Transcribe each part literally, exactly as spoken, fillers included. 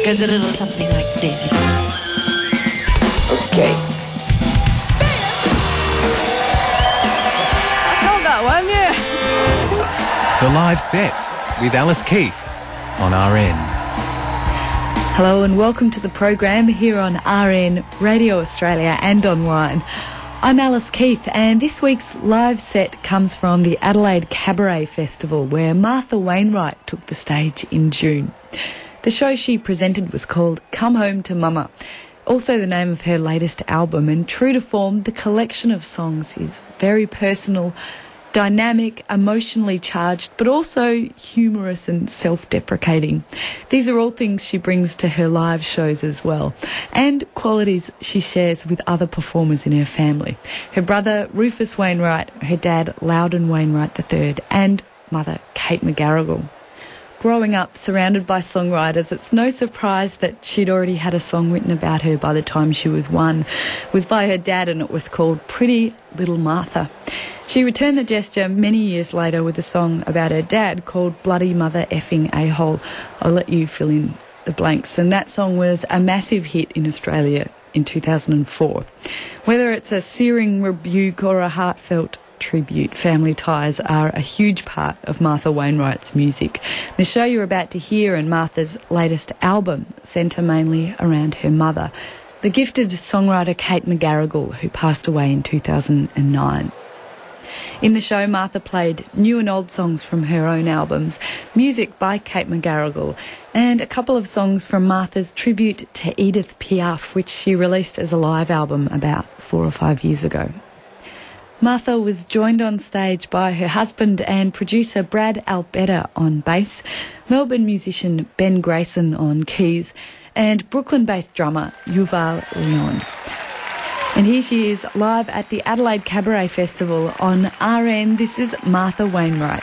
goes a little something like this. Okay. I told that one, yeah. The live set with Alice Keith on R N. Hello and welcome to the program here on R N Radio Australia and online. I'm Alice Keith, and this week's live set comes from the Adelaide Cabaret Festival, where Martha Wainwright took the stage in June. The show she presented was called Come Home to Mama, also the name of her latest album, and true to form, the collection of songs is very personal, dynamic, emotionally charged, but also humorous and self-deprecating. These are all things she brings to her live shows as well, and qualities she shares with other performers in her family. Her brother, Rufus Wainwright, her dad, Loudon Wainwright the third, and mother, Kate McGarrigle. Growing up surrounded by songwriters, it's no surprise that she'd already had a song written about her by the time she was one. It was by her dad, and it was called Pretty Little Martha. She returned the gesture many years later with a song about her dad called Bloody Mother Effing A-Hole. I'll let you fill in the blanks. And that song was a massive hit in Australia in two thousand four. Whether it's a searing rebuke or a heartfelt tribute, family ties are a huge part of Martha Wainwright's music. The show you're about to hear and Martha's latest album centre mainly around her mother, the gifted songwriter Kate McGarrigle, who passed away in two thousand nine. In the show, Martha played new and old songs from her own albums, music by Kate McGarrigle, and a couple of songs from Martha's tribute to Edith Piaf, which she released as a live album about four or five years ago. Martha was joined on stage by her husband and producer Brad Albetta on bass, Melbourne musician Ben Grayson on keys, and Brooklyn-based drummer Yuval Leon. And here she is live at the Adelaide Cabaret Festival on R N. This is Martha Wainwright.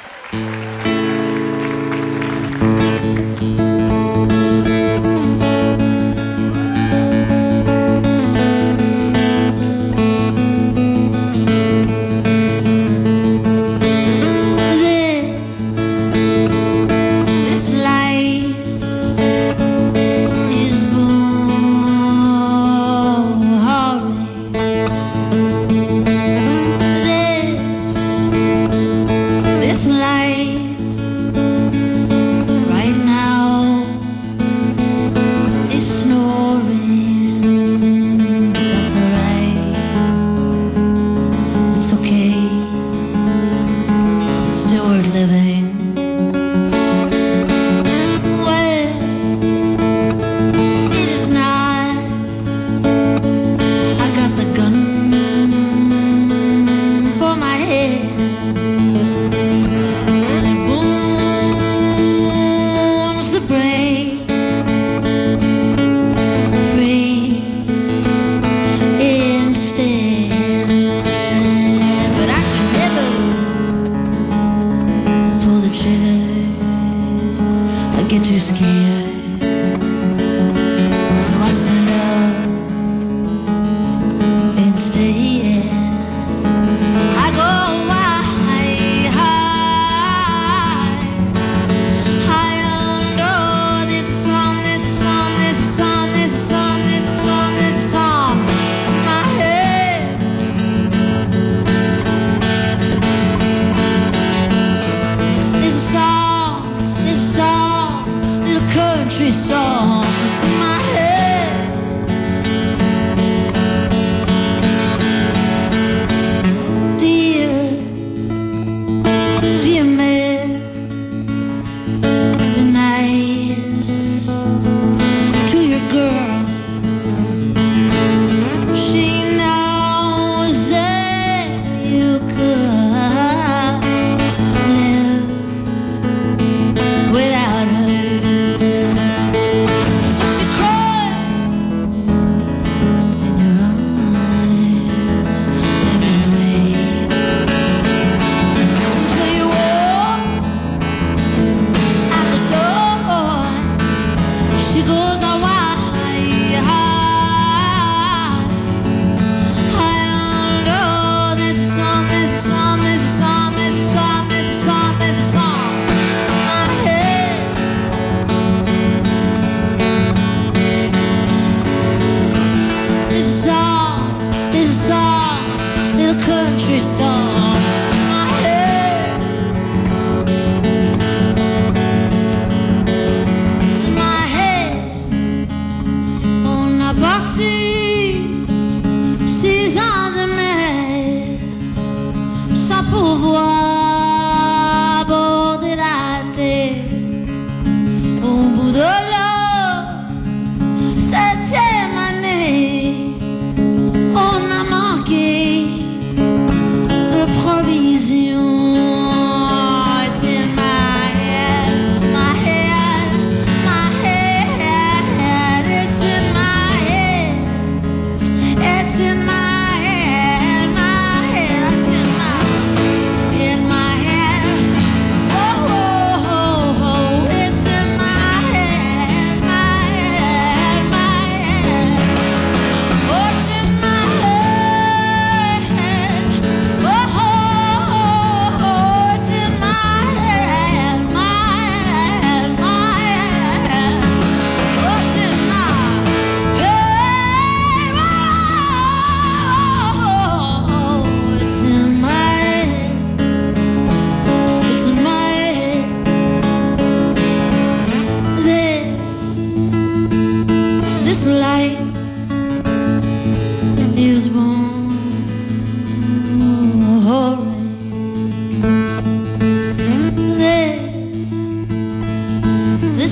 Without her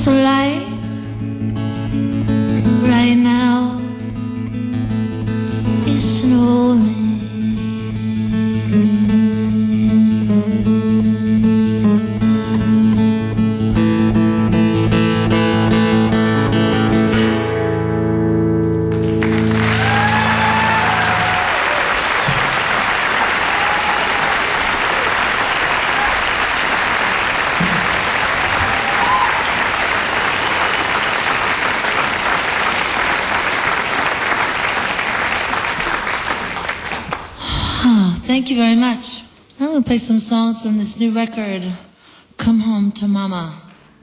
so light right now. It's snowing. Thank you very much. I'm going to play some songs from this new record, Come Home to Mama.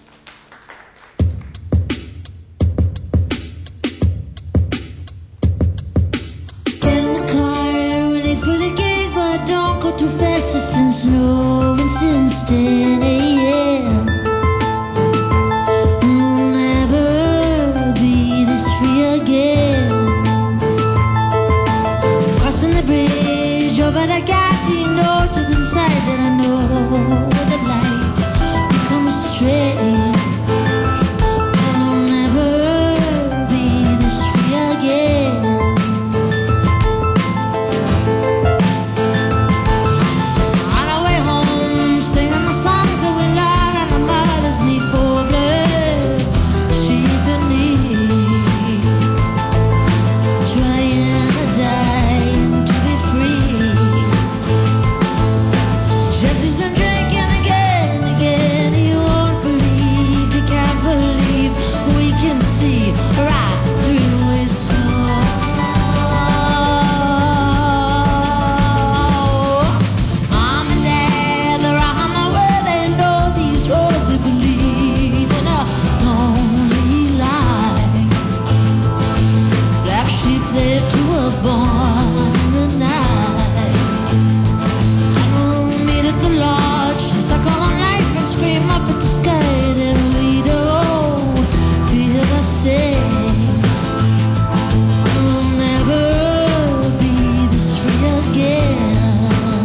Get in the car, ready for the gate, but don't go too fast. It's been snowing since ten a.m. We'll never be this free again. Crossing the bridge over the Gatineau to the side that I know where the light becomes straight. I'll never be this free again. On our way home, singing the songs that we learned on our mother's knee for blood, sheep and me, trying to die to be free. Jesse's been drinking again, again. He won't believe, he can't believe we can see right through his soul. Mom and Dad, they're on their way. They know these roads they believe in a lonely life. Black sheep there too were born in the night. And we'll meet at the lodge to suck on life and scream up at the sky that we don't feel the same. We'll never be this free again.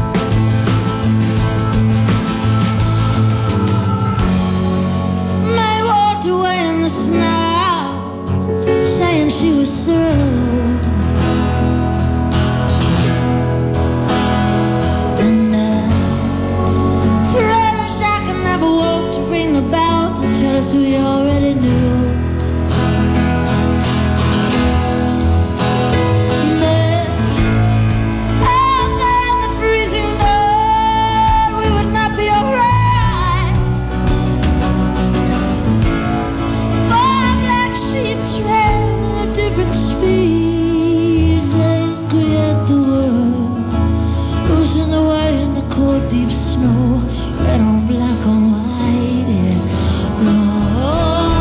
May walked away in the snow, saying she was through. And I forever wish I could never walk to ring the bell to tell us we already knew. And then, out there in the freezing dark, we would not be alright. Four black sheep trail at different speeds, angry at the world, losing away in the cold deep snow, red on black on white and blood.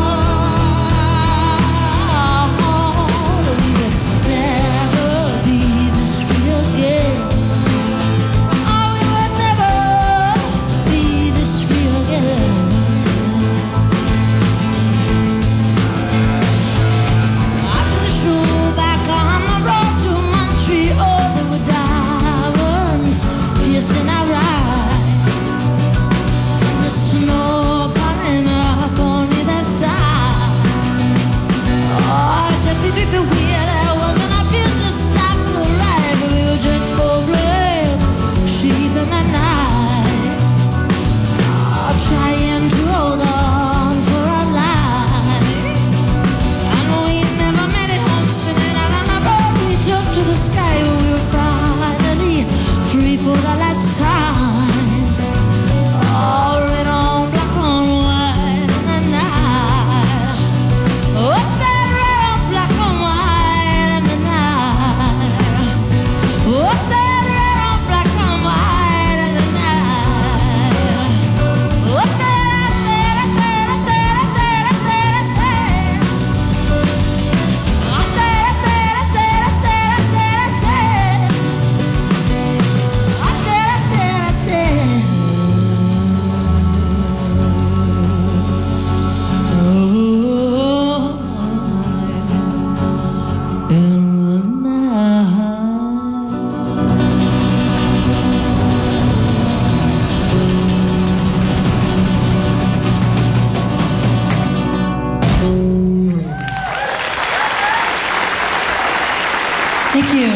you.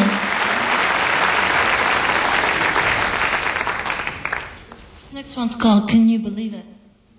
This next one's called Can You Believe It?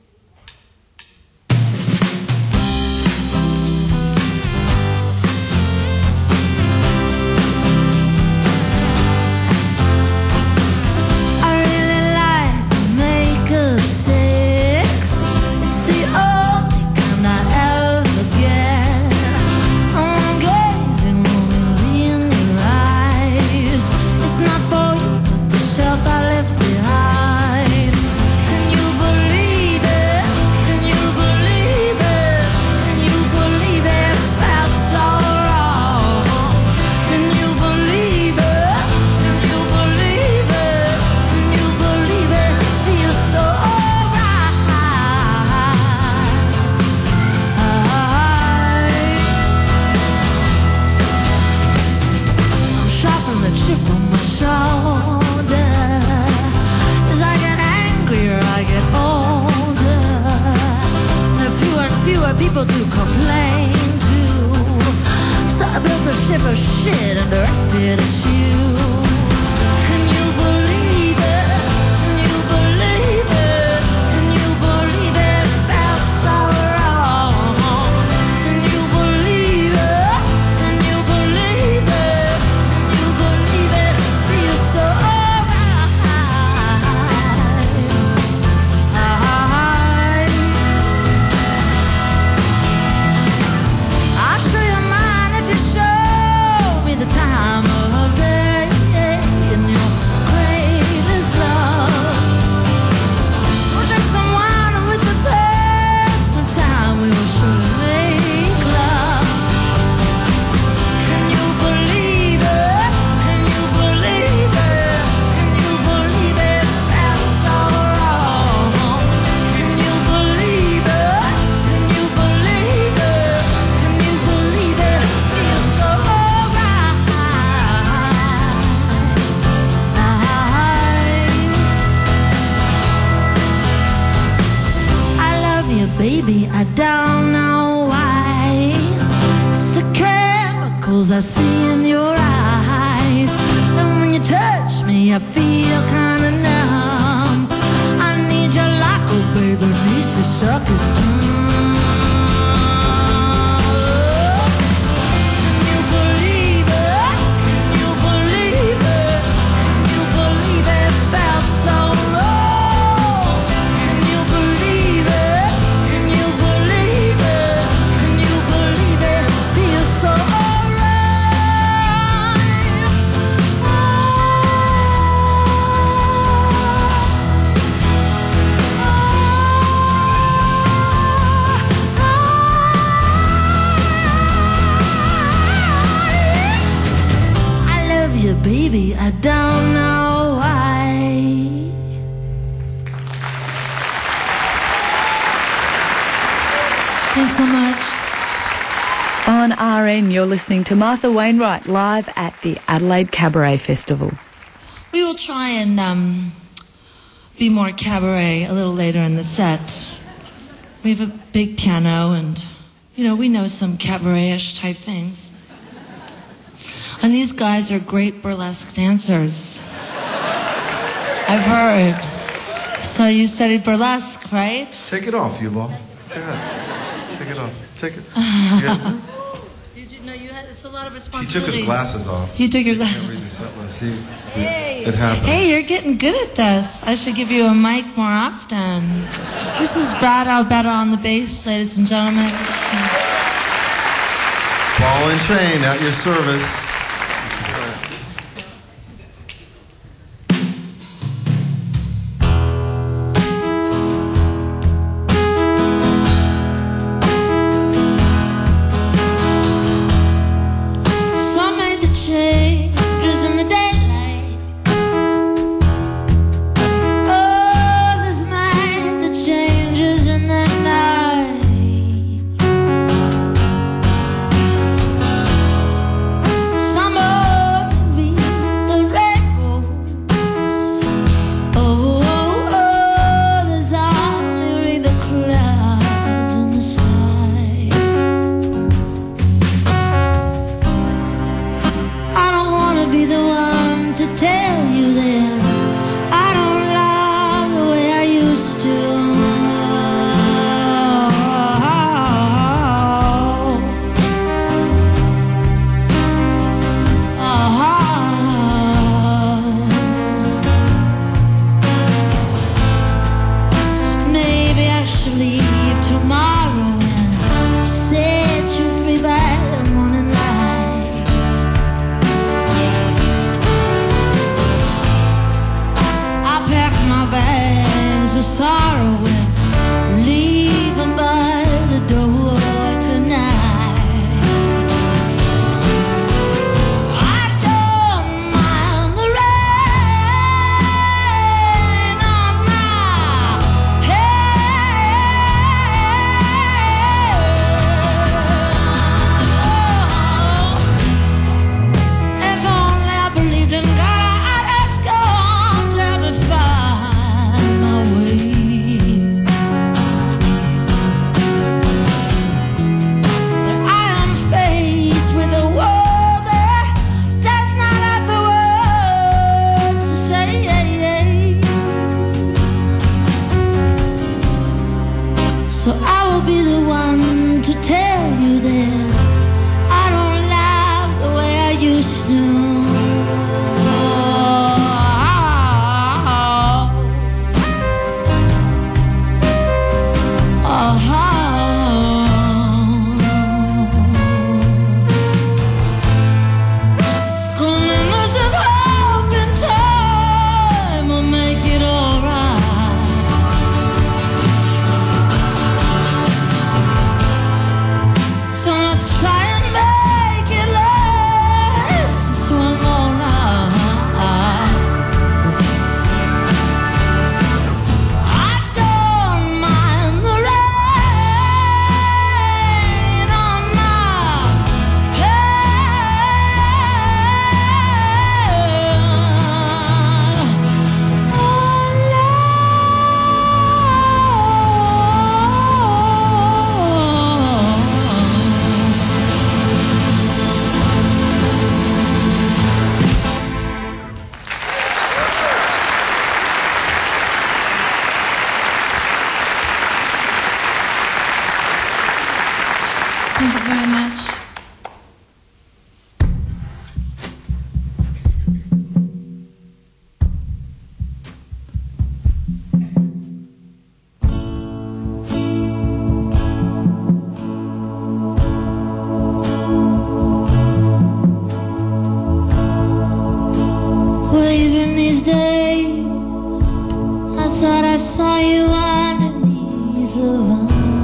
People to complain to, so I built a ship of shit and directed at you. Can you believe it? Can you believe it? Can you believe it felt so wrong? Can you believe it? Can you believe it? Can you believe it feels so alright? The time of day in your greatest love. We'll drink some wine with the best. The time we will surely make love. Can you believe it? Can you believe it? Can you believe it felt so wrong? Can you believe it? Can you believe it? Can you believe it feels so wrong? Baby, I don't know why. It's the chemicals I see in your eyes. And when you touch me, I feel kinda numb. I need you like a baby needs to suck his thumb. Can you believe it? Can you believe it? Can you believe it felt so wrong? Can you believe it? Can you believe it? Can you believe it feels so alright? I love you, baby, I don't know why. Thanks so much. On R N, you're listening to Martha Wainwright live at the Adelaide Cabaret Festival. We will try and um, be more cabaret a little later in the set. We have a big piano and, you know, we know some cabaret-ish type things. And these guys are great burlesque dancers. I've heard. So you studied burlesque, right? Take it off, you ball. Go ahead. Take it off. Take it. Yeah. Did you know you had, it's a lot of He responsibility. took his glasses off. You took your You can't glasses. read this up. Let's see. Hey. It happened. Hey, you're getting good at this. I should give you a mic more often. This is Brad Albetta on the bass, ladies and gentlemen. Ball and chain at your service. Some made the changes in the daylight. Others made the changes in the night. So I will be the one to tell you that I don't love the way I used to. Thank you very much. Well, even these days, I thought I saw you underneath the vine.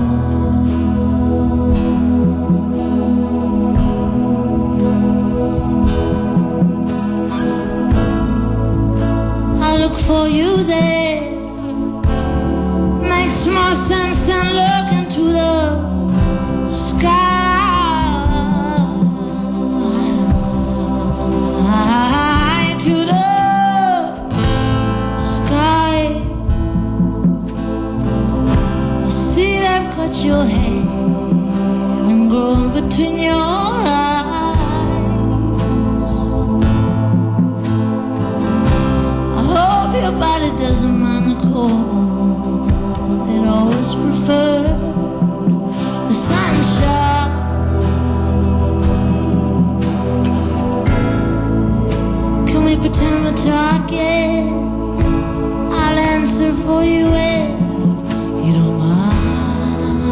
For you there makes more sense than looking to the sky, to the sky. I see they've cut your hair and grown between your eyes. Your body doesn't mind the cold. It always preferred the sunshine. Can we pretend we're talking? I'll answer for you if you don't mind.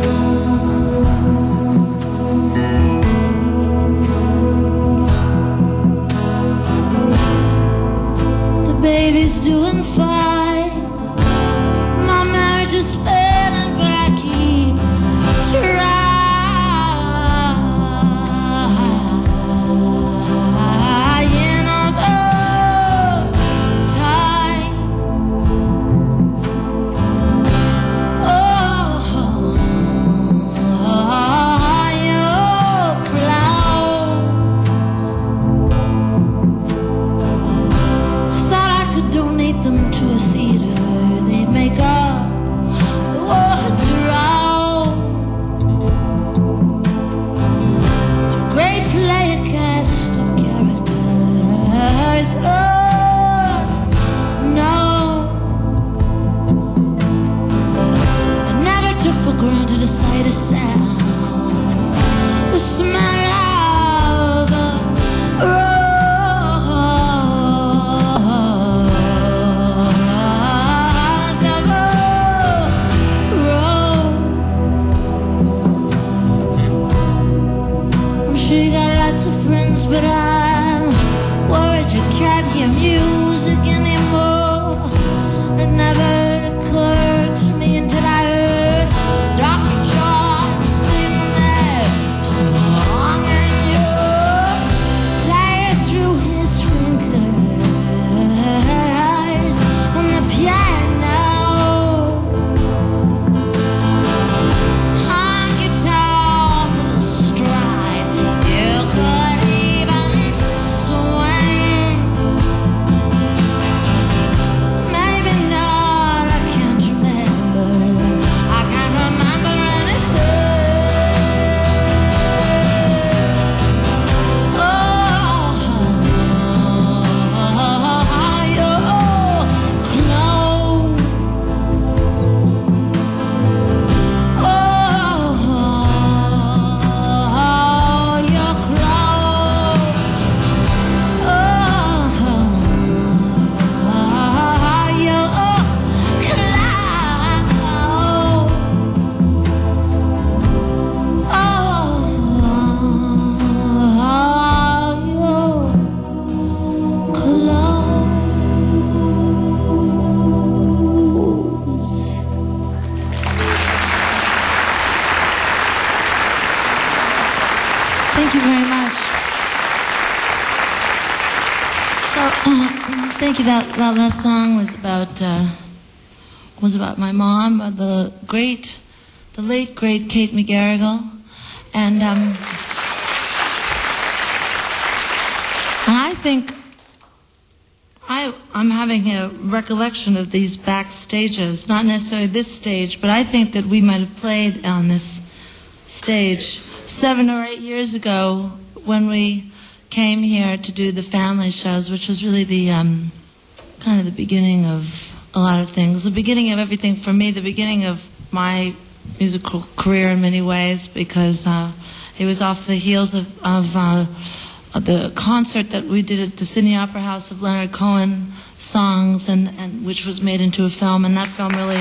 The baby's doing fine. My marriage is failing, but I keep trying. All the time. Oh, your clouds. I thought I could donate them to a theater. They'd make up the words around to a great play, a cast of characters. Oh, no, I never took for granted a sight of sound, the smell of a rose, of a rose. I'm sure you got lots of friends, but I'm worried you can't hear music anymore. It never occurred to me until I heard Doctor John sing that song, and you play it through his fingers on the piano. On guitar with a stride, you could even swing. Maybe not Thank you very much. So, uh, thank you. That, that last song was about uh, was about my mom, uh, the great, the late great Kate McGarrigle, and um, and I think I I'm having a recollection of these backstages, not necessarily this stage, but I think that we might have played on this stage seven or eight years ago when we came here to do the family shows, which was really the um, kind of the beginning of a lot of things, the beginning of everything for me, the beginning of my musical career in many ways, because uh, it was off the heels of, of uh, the concert that we did at the Sydney Opera House of Leonard Cohen songs, and, and which was made into a film, and that film really,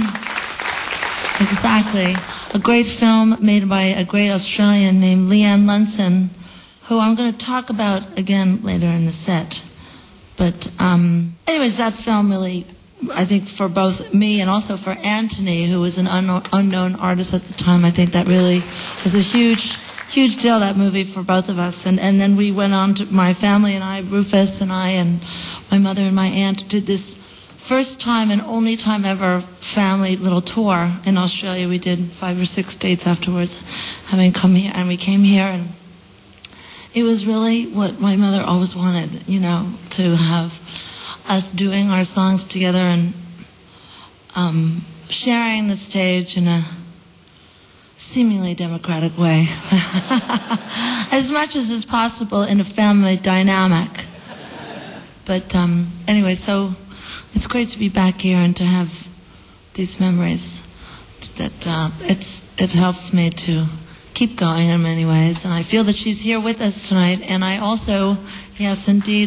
exactly, a great film made by a great Australian named Leanne Lunson, who I'm going to talk about again later in the set. But um, anyways, that film really, I think for both me and also for Anthony, who was an unknown, unknown artist at the time, I think that really was a huge, huge deal, that movie, for both of us. And, and then we went on to, my family and I, Rufus and I and my mother and my aunt, did this first time and only time ever family little tour in Australia. We did five or six dates afterwards, having come here, and we came here, and it was really what my mother always wanted, you know, to have us doing our songs together and um, sharing the stage in a seemingly democratic way, as much as is possible in a family dynamic. But um, anyway, so it's great to be back here and to have these memories. That uh, it's it helps me to keep going in many ways, and I feel that she's here with us tonight. And I also, yes, indeed,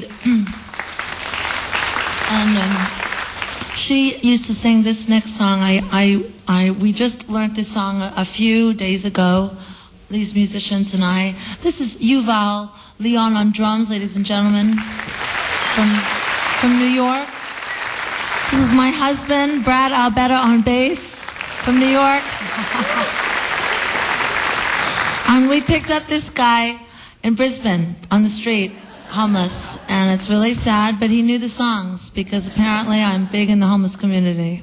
and um, she used to sing this next song. I, I, I, we just learned this song a, a few days ago. These musicians and I. This is Yuval Leon on drums, ladies and gentlemen, from from New York. This is my husband, Brad Albetta, on bass, from New York. And we picked up this guy in Brisbane on the street, homeless, and it's really sad, but he knew the songs because apparently I'm big in the homeless community.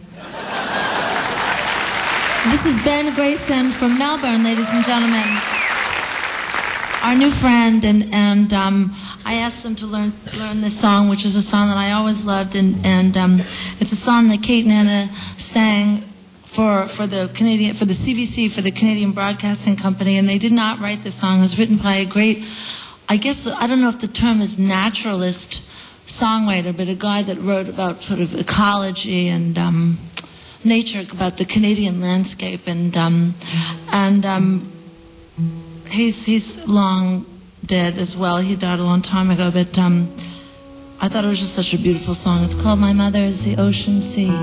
This is Ben Grayson from Melbourne, ladies and gentlemen, our new friend, and and um, I asked them to learn learn this song, which is a song that I always loved, and and um, it's a song that Kate and Anna sang for for the Canadian for the C B C, for the Canadian Broadcasting Company, and they did not write this song. It was written by a great, I guess, I don't know if the term is naturalist songwriter, but a guy that wrote about sort of ecology and um, nature, about the Canadian landscape, and um, and um, he's he's long dead as well. He died a long time ago, but um, I thought it was just such a beautiful song. It's called "My Mother Is the Ocean Sea."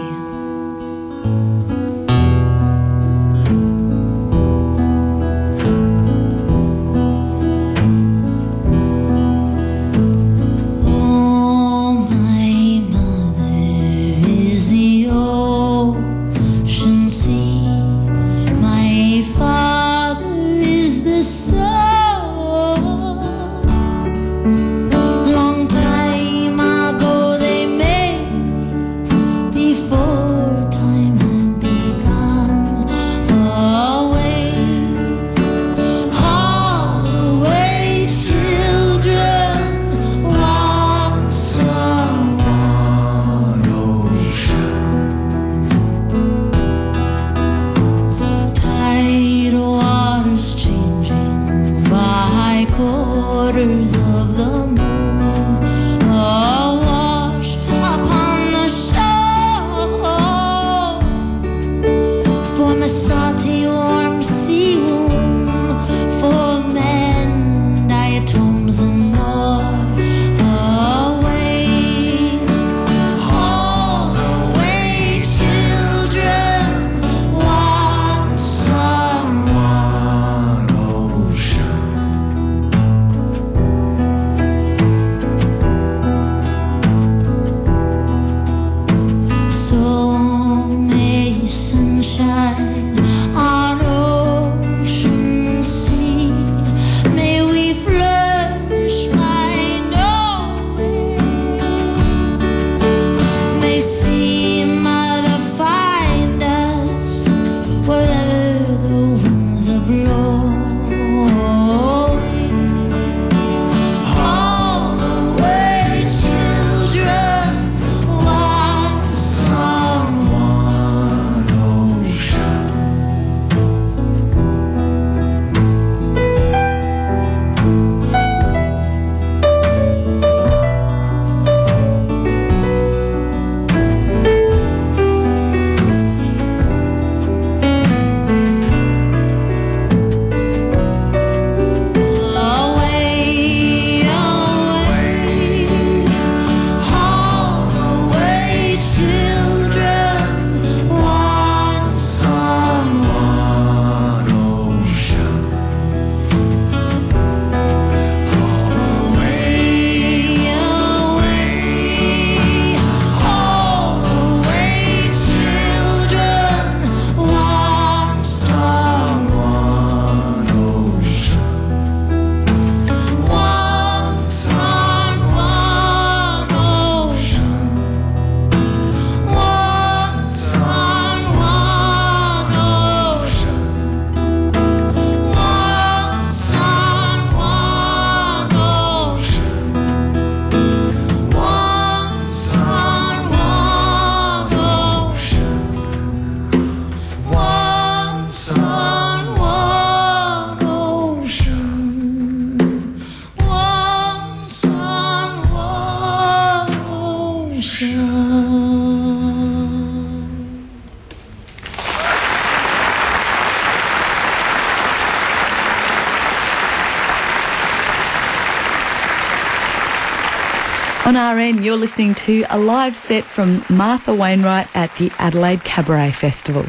On R N, you're listening to a live set from Martha Wainwright at the Adelaide Cabaret Festival.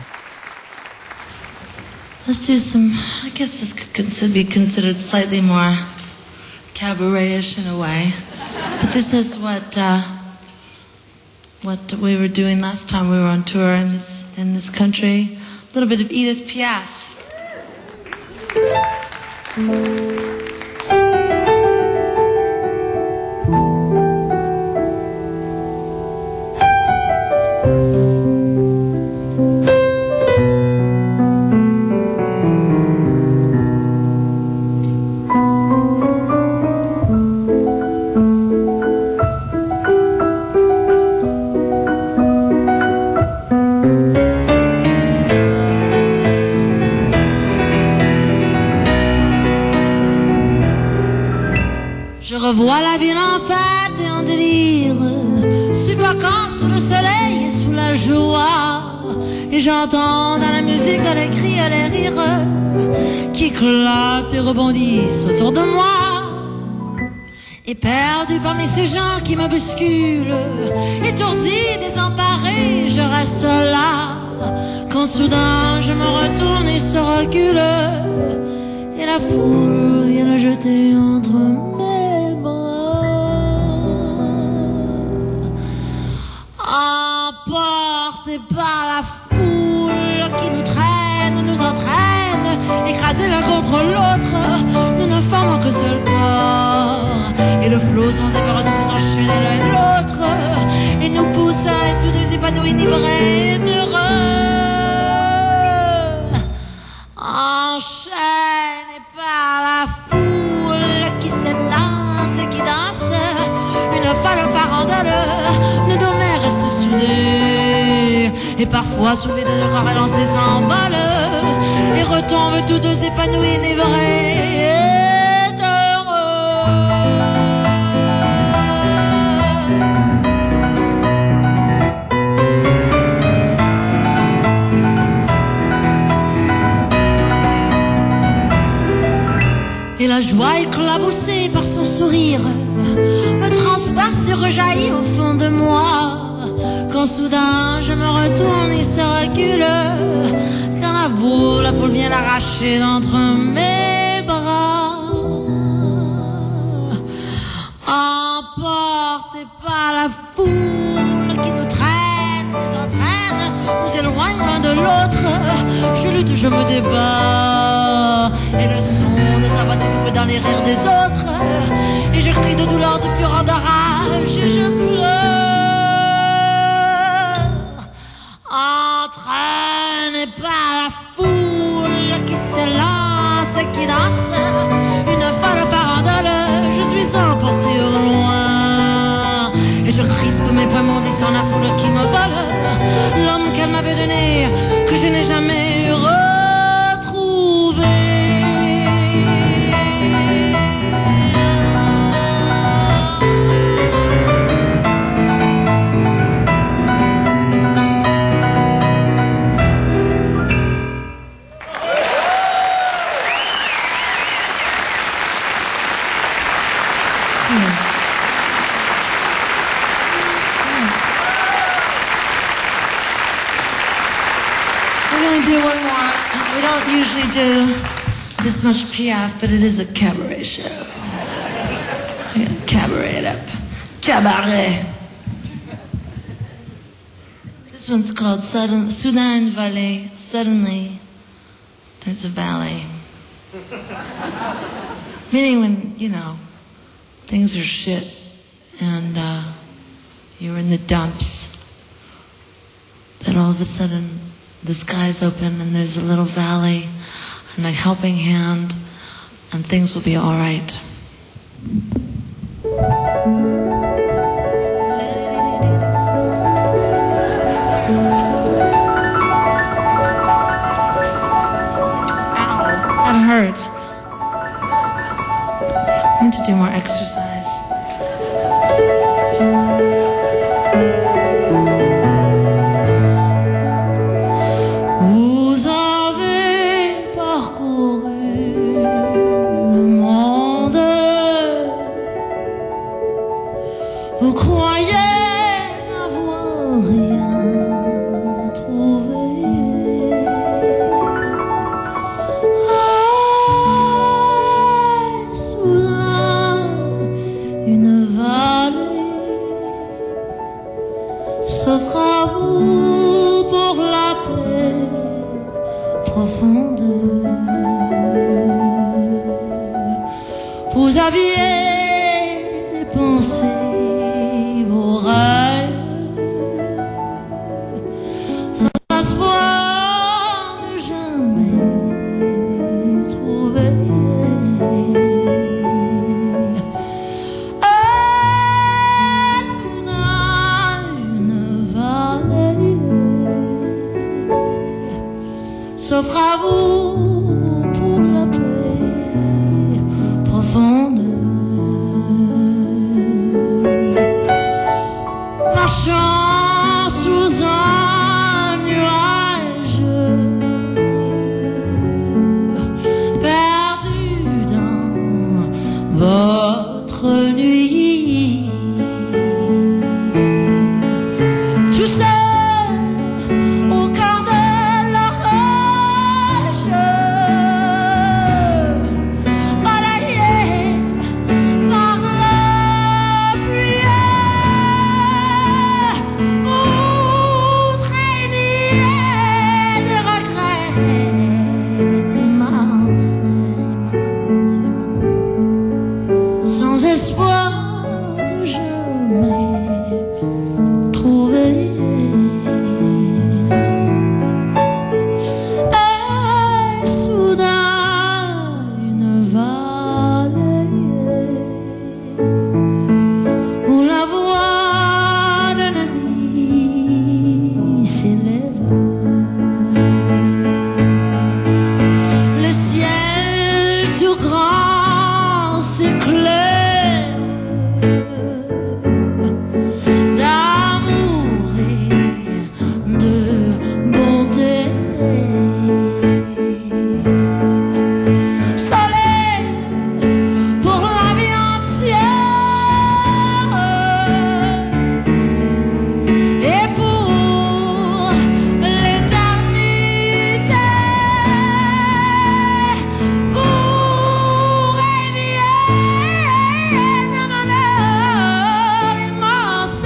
Let's do some, I guess this could consider, be considered slightly more cabaret-ish in a way. But this is what uh, what we were doing last time we were on tour in this in this country. A little bit of Edith Piaf. Je revois la ville en fête et en délire, suffoquant sous le soleil et sous la joie. Et j'entends dans la musique les cris et les rires qui éclatent et rebondissent autour de moi. Et perdu parmi ces gens qui me bousculent, étourdi, désemparé, je reste là. Quand soudain je me retourne et se recule, et la foule vient le jeter entre mes bras. Emportés par la foule qui nous traîne, nous entraîne, écrasés l'un contre l'autre, nous ne formons que seul corps. Et le flot sans effort nous pousse enchaîner l'un et l'autre, et nous pousse à être tous deux épanouis, enivrés, heureux. Enchaînés par la foule qui s'élance et qui danse, une folle farandole, nos deux mères restent soudées, et parfois soulevés de nos corps élancés s'envolent, et retombent tous deux épanouis, enivrés et heureux. Et la joie éclaboussée par son sourire me transperce et rejaillit au fond de moi. Quand soudain je me retourne et se recule, quand la foule, la foule vient l'arracher d'entre mes bras. Emportés par la foule qui nous traîne, nous entraîne, nous éloigne l'un de l'autre, je lutte, je me débat, et le son de sa voix s'étouffe dans les rires des autres, et je crie de douleur, de fureur, de rage, et je pleure. Entraîné par la foule qui s'élance, qui danse, une folle farandole, je suis emporté au loin, et je crispe mes poings maudissant la foule qui me vole l'homme qu'elle m'avait donné, que je n'ai jamais retrouvé. Do one more. We don't usually do this much Piaf, but it is a cabaret show. We gotta cabaret it up. Cabaret. This one's called Sudden, Soudain Valley. Suddenly, there's a valley. Meaning when, you know, things are shit and uh, you're in the dumps, then all of a sudden the sky's open and there's a little valley and a helping hand and things will be all right. Ow, that hurt. I need to do more exercise. vous aviez dépensé vos rêves sans espoir de jamais trouver. Et soudain une vallée s'offre à vous pour la paix profonde. Marchant sous un nuage, perdu dans votre nuit, tout seul au cœur de l'orage, balayé par la pluie, vous traîniez des regrets immenses, immenses, immenses, sans espoir de jamais trouver. Et soudain une vallée où la voix d'un ami s'élève. Le ciel tout grand s'éclaire d'amour et de bonté. Soleil pour la vie entière et pour l'éternité, vous rêviez d'un malheur immense,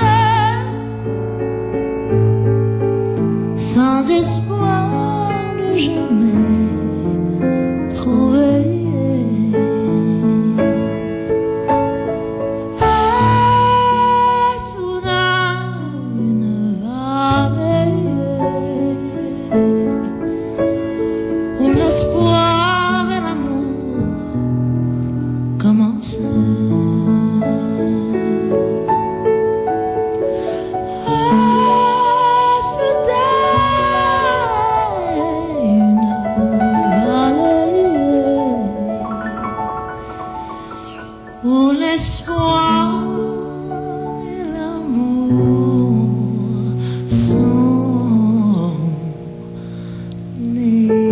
sans espoir de jamais trouver. Et soudain une vallée où l'espoir et l'amour commencent. Et soudain une vallée où l'espoir et l'amour sont nés.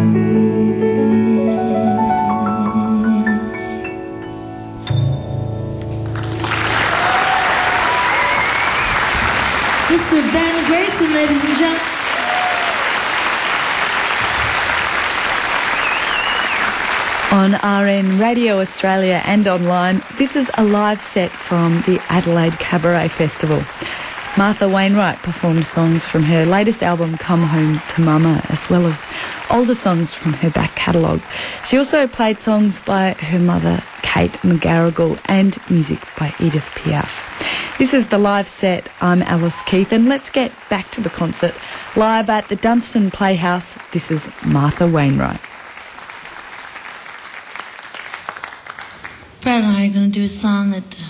Mister Ben Grayson, ladies and gentlemen. On R N Radio Australia and online, this is a live set from the Adelaide Cabaret Festival. Martha Wainwright performed songs from her latest album, Come Home to Mama, as well as older songs from her back catalogue. She also played songs by her mother, Kate McGarrigle, and music by Edith Piaf. This is the live set. I'm Alice Keith, and let's get back to the concert. Live at the Dunstan Playhouse, this is Martha Wainwright. Brad and I are going to do a song that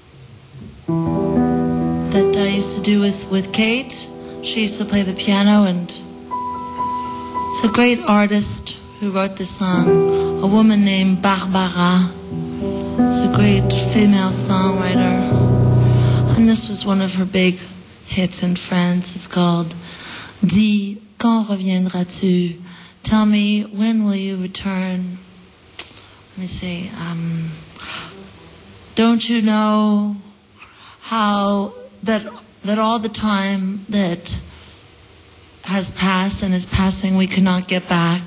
that I used to do with, with Kate. She used to play the piano, and it's a great artist who wrote this song, a woman named Barbara. It's a great female songwriter, and this was one of her big hits in France. It's called Dis, quand reviendras-tu? Tell me, when will you return? Let me see. Um, don't you know how that that all the time that has passed and is passing we cannot get back?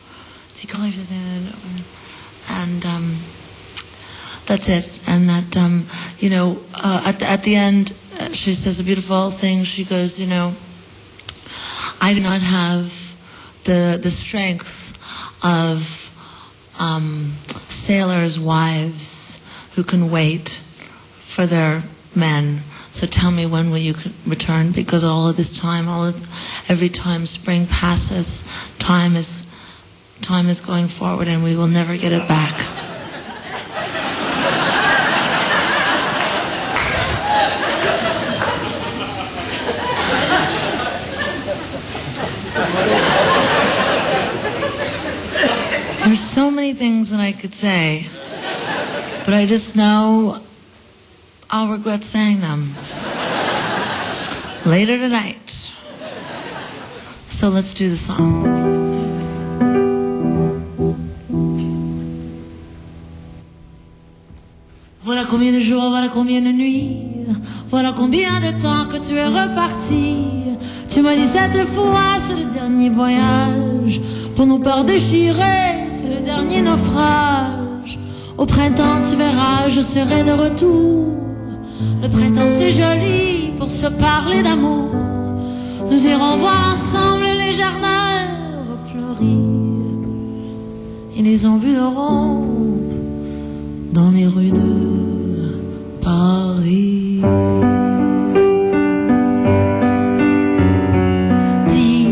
And um, that's it. And that um, you know, uh, at the, at the end, uh, she says a beautiful thing. She goes, you know, I do not have the the strength of um, sailors' wives who can wait for their men. So tell me, when will you c- return? Because all of this time, all of, every time spring passes, time is time is going forward, and we will never get it back. There's so many things that I could say, but I just know I'll regret saying them later tonight. So let's do the song. Voilà combien de jours, voilà combien de nuits, voilà combien de temps que tu es reparti. Tu m'as dit cette fois, c'est le dernier voyage. Pour nos peurs déchirées, c'est le dernier naufrage. Au printemps, tu verras, je serai de retour. Le printemps, c'est joli pour se parler d'amour. Nous irons voir ensemble les jardins refleuris et les embus de rompe dans les rues de Paris. Dis,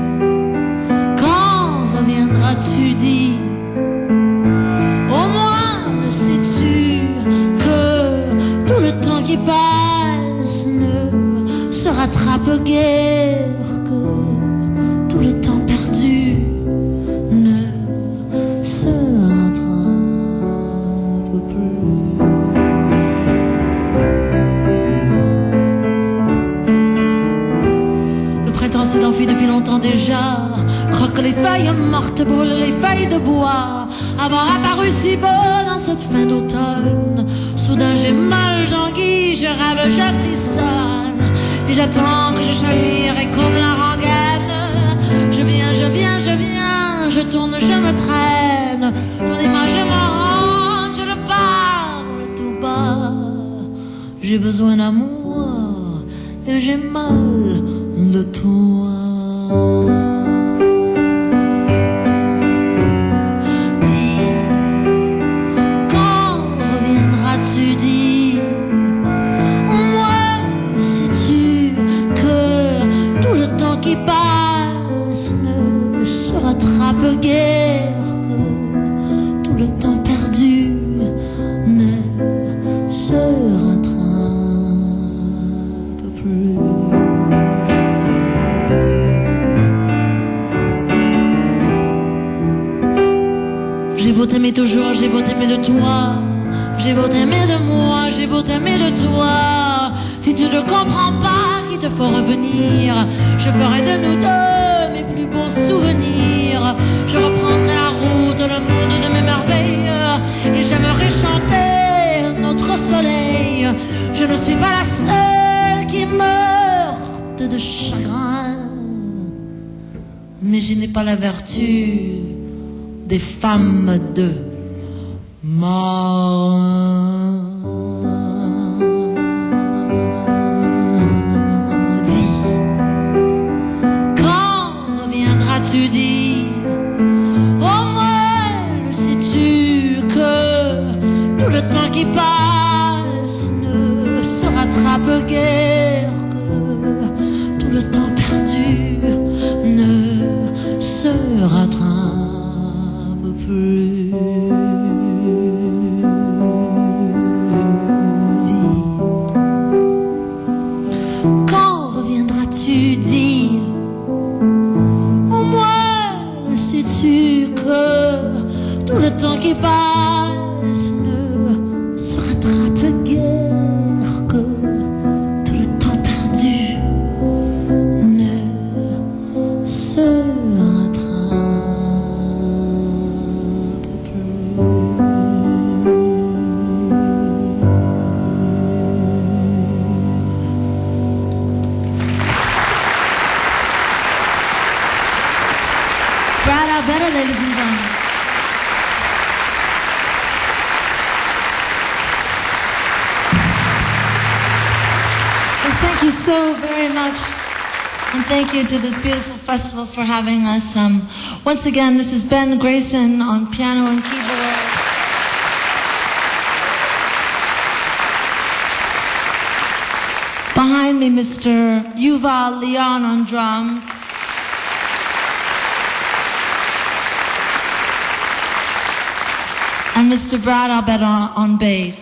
quand reviendras-tu, dis, au moins le sais-tu que tout le temps qui passe ne se rattrape guère, que tout le temps perdu ne se rattrape plus. Le printemps s'est enfui depuis longtemps déjà, croque les feuilles mortes, brûle les feuilles de bois. Avoir apparu si beau dans cette fin d'automne, soudain j'ai mal d'anguille, je rêve, je frissonne, et j'attends que je chavire et comme la rengaine. Je viens, je viens, je viens, je tourne, je me traîne, ton image me rend, je le parle tout bas. J'ai besoin d'amour et j'ai mal de toi. Rattrape guère, que tout le temps perdu ne se rattrape plus. J'ai beau t'aimer toujours, j'ai beau t'aimer de toi, j'ai beau t'aimer de moi, j'ai beau t'aimer de toi. Si tu ne comprends pas qu'il te faut revenir, je ferai de nous deux mes plus beaux souvenirs. Je reprendrai la route, le monde de mes merveilles, et j'aimerais chanter notre soleil. Je ne suis pas la seule qui meurt de chagrin, mais je n'ai pas la vertu des femmes de marins. Tu dis, au moins le sais-tu que tout le temps qui passe ne se rattrape guère, que tout le temps perdu ne se rattrape plus. Dis, quand reviendras-tu, dis, sais-tu que tout le temps qui passe ne se rattrape guère, que tout le temps perdu ne se rattrape plus. Brad Alberta, ladies and gentlemen. Well, thank you so very much. And thank you to this beautiful festival for having us. Um, once again, this is Ben Grayson on piano and keyboard. me Mister Yuval Leon on drums. And Mister Brad Abed on, on bass.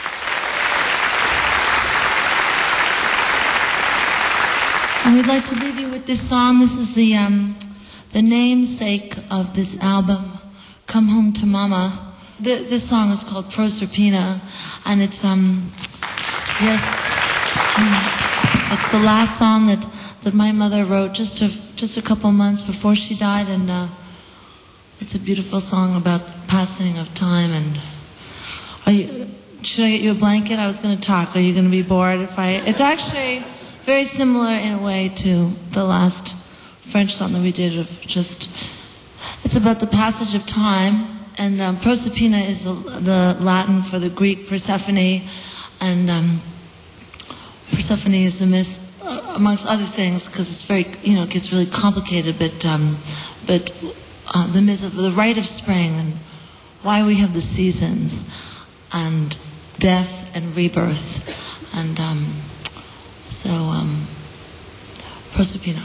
And we'd like to leave you with this song. This is the um, the namesake of this album, Come Home to Mama. The, this song is called Proserpina, and it's um yes, um, it's the last song that, that my mother wrote just a just a couple months before she died, and uh, it's a beautiful song about passing of time. And are you? Should I get you a blanket? I was going to talk. Are you going to be bored if I? It's actually very similar in a way to the last French song that we did. Of just, it's about the passage of time. And um, Proserpina is the, the Latin for the Greek Persephone, and um, Persephone is the myth, uh, amongst other things, because it's very, you know, it gets really complicated. But um, but uh, the myth of the rite of spring and why we have the seasons, and death and rebirth, and um, so um, Proserpina.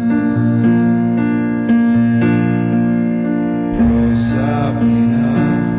Proserpina.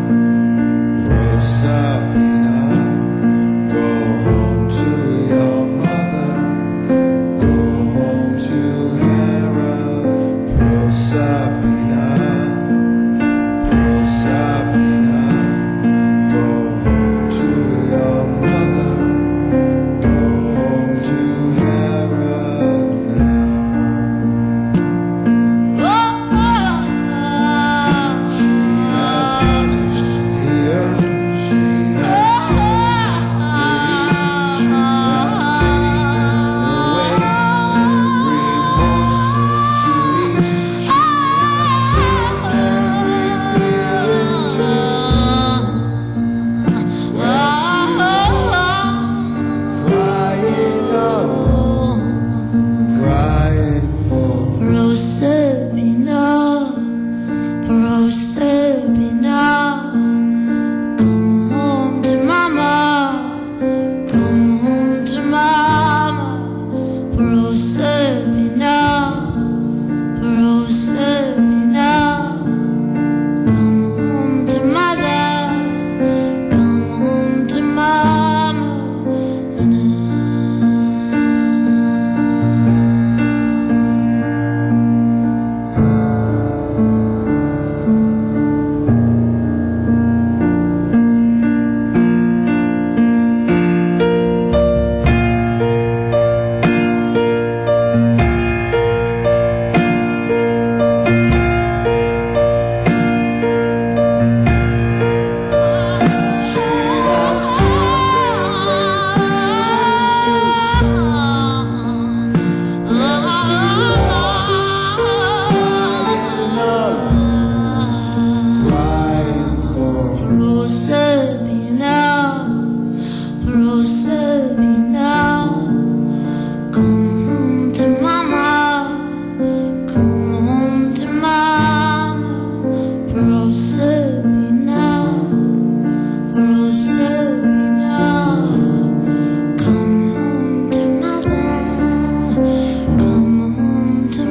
Sabina, for oh Sabina, come home to mother, come home to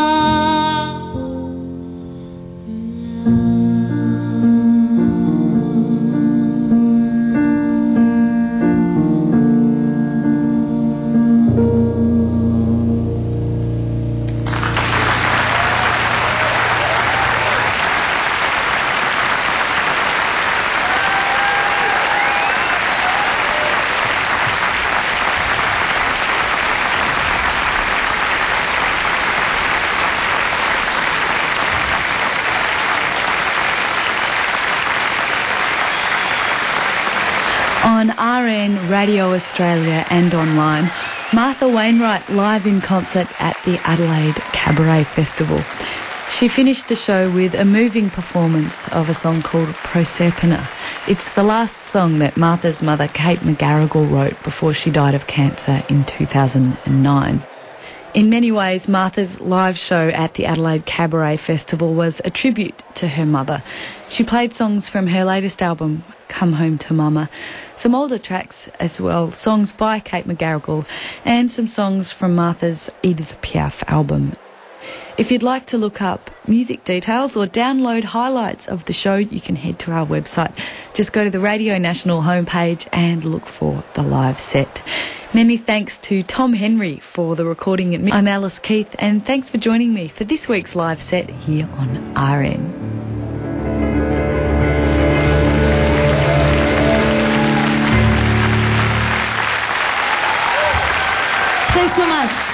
On R N, Radio Australia and online, Martha Wainwright live in concert at the Adelaide Cabaret Festival. She finished the show with a moving performance of a song called Proserpina. It's the last song that Martha's mother, Kate McGarrigle, wrote before she died of cancer in two thousand nine. In many ways, Martha's live show at the Adelaide Cabaret Festival was a tribute to her mother. She played songs from her latest album, Come Home to Mama, some older tracks as well, songs by Kate McGarrigle, and some songs from Martha's Edith Piaf album. If you'd like to look up music details or download highlights of the show, you can head to our website. Just go to the Radio National homepage and look for the live set. Many thanks to Tom Henry for the recording at me. I'm Alice Keith, and thanks for joining me for this week's live set here on R N. Thanks so much.